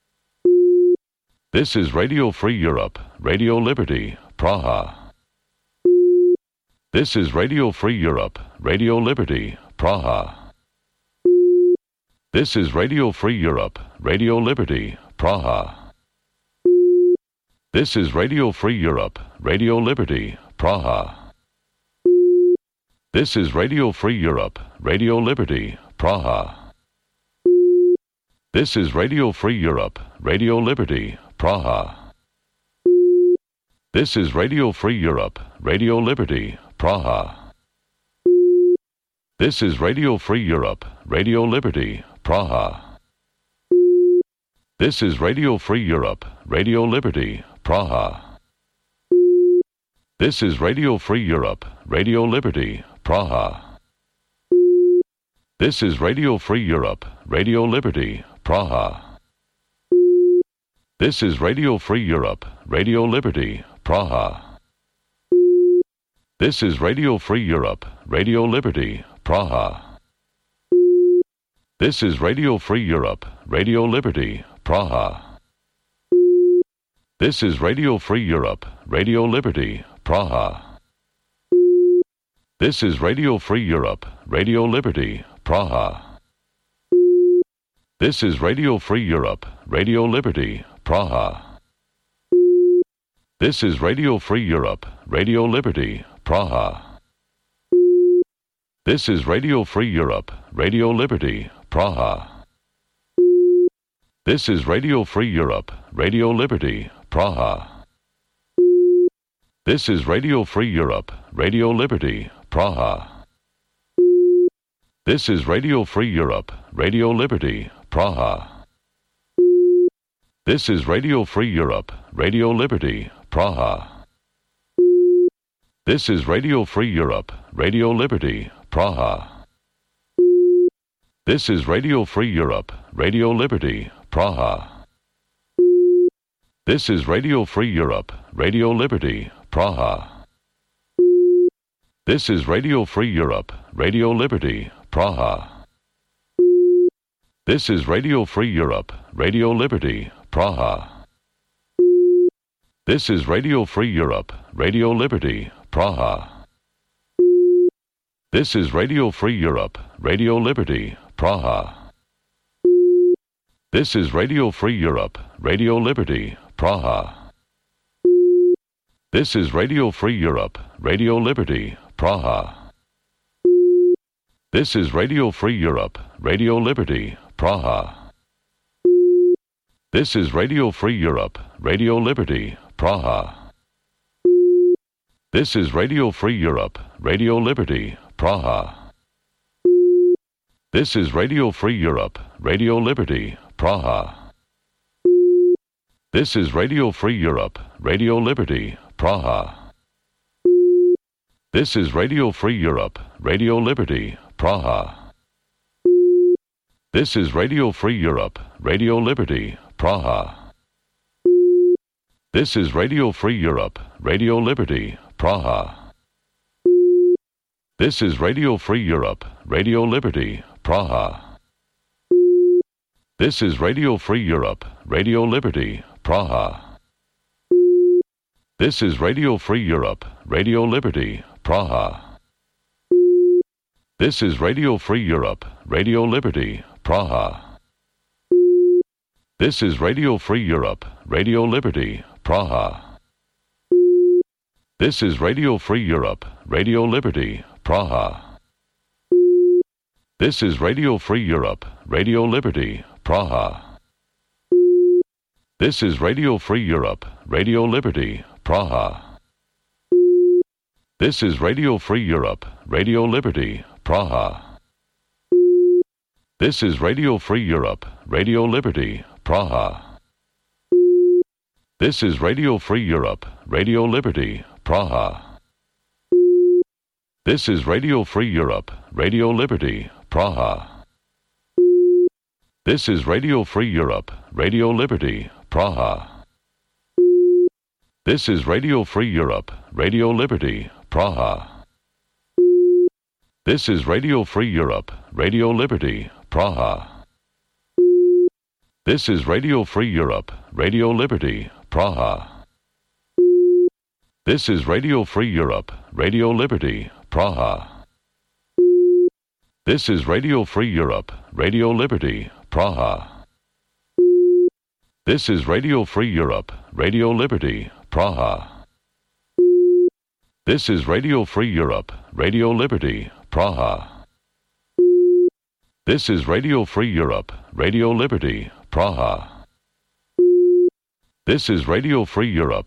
This is Radio Free Europe, Radio Liberty, Praha. This is Radio Free Europe, Radio Liberty, Praha. This is Radio Free Europe, Radio Liberty, Praha. This is Radio Free Europe, Radio Liberty, Praha. This is Radio Free Europe, Radio Liberty, Praha. This is Radio Free Europe, Radio Liberty, Praha. This is Radio Free Europe, Radio Liberty, Praha. This is Radio Free Europe, Radio Liberty, Praha. This is Radio Free Europe, Radio Liberty, Praha. This is Radio Free Europe, Radio Liberty, Praha. This is Radio Free Europe, Radio Liberty, Praha. This is Radio Free Europe, Radio Liberty, Praha. This is Radio Free Europe, Radio Liberty, Praha. This is Radio Free Europe, Radio Liberty, Praha. This is Radio Free Europe, Radio Liberty, Praha. This is Radio Free Europe, Radio Liberty, Praha. This is Radio Free Europe, Radio Liberty, Praha. This is Radio Free Europe, Radio Liberty, Praha. This is Radio Free Europe, Radio Liberty, Praha. This is Radio Free Europe, Radio Liberty, Praha. This is Radio Free Europe, Radio Liberty, Praha. This is Radio Free Europe, Radio Liberty, Praha. This is Radio Free Europe, Radio Liberty, Praha. This is Radio Free Europe, Radio Liberty, Praha. This is Radio Free Europe, Radio Liberty, Praha. This is Radio Free Europe, Radio Liberty, Praha. This is Radio Free Europe, Radio Liberty, Praha. This is Radio Free Europe, Radio Liberty, Praha. This is Radio Free Europe, Radio Liberty, Praha. This is Radio Free Europe, Radio Liberty, Praha. This is Radio Free Europe, Radio Liberty, Praha. This is Radio Free Europe, Radio Liberty, Praha. This is Radio Free Europe, Radio Liberty, Praha. This is Radio Free Europe, Radio Liberty, Praha. This is Radio Free Europe, Radio Liberty, Praha. This is Radio Free Europe, Radio Liberty, Praha. This is Radio Free Europe, Radio Liberty, Praha. This is Radio Free Europe, Radio Liberty, Praha. This is Radio Free Europe, Radio Liberty, Praha. This is Radio Free Europe, Radio Liberty, Praha. This is Radio Free Europe, Radio Liberty, Praha. This is Radio Free Europe, Radio Liberty, Praha. This is Radio Free Europe, Radio Liberty, Praha. This is Radio Free Europe, Radio Liberty, Praha. This is Radio Free Europe, Radio Liberty, Praha. This is Radio Free Europe, Radio Liberty, Praha. This is Radio Free Europe, Radio Liberty, Praha. This is Radio Free Europe, Radio Liberty, Praha. This is Radio Free Europe, Radio Liberty, Praha. This is Radio Free Europe, Radio Liberty, Praha. This is Radio Free Europe, Radio Liberty, Praha. This is Radio Free Europe, Radio Liberty, Praha. This is Radio Free Europe, Radio Liberty, Praha. This is Radio Free Europe, Radio Liberty, Praha. This is Radio Free Europe, Radio Liberty, Praha. This is Radio Free Europe, Radio Liberty, Praha. This is Radio Free Europe, Radio Liberty, Praha. This is Radio Free Europe, Radio Liberty, Praha. This is Radio Free Europe, Radio Liberty, Praha. This is Radio Free Europe, Radio Liberty, Praha. This is Radio Free Europe, Radio Liberty, Praha. This is Radio Free Europe,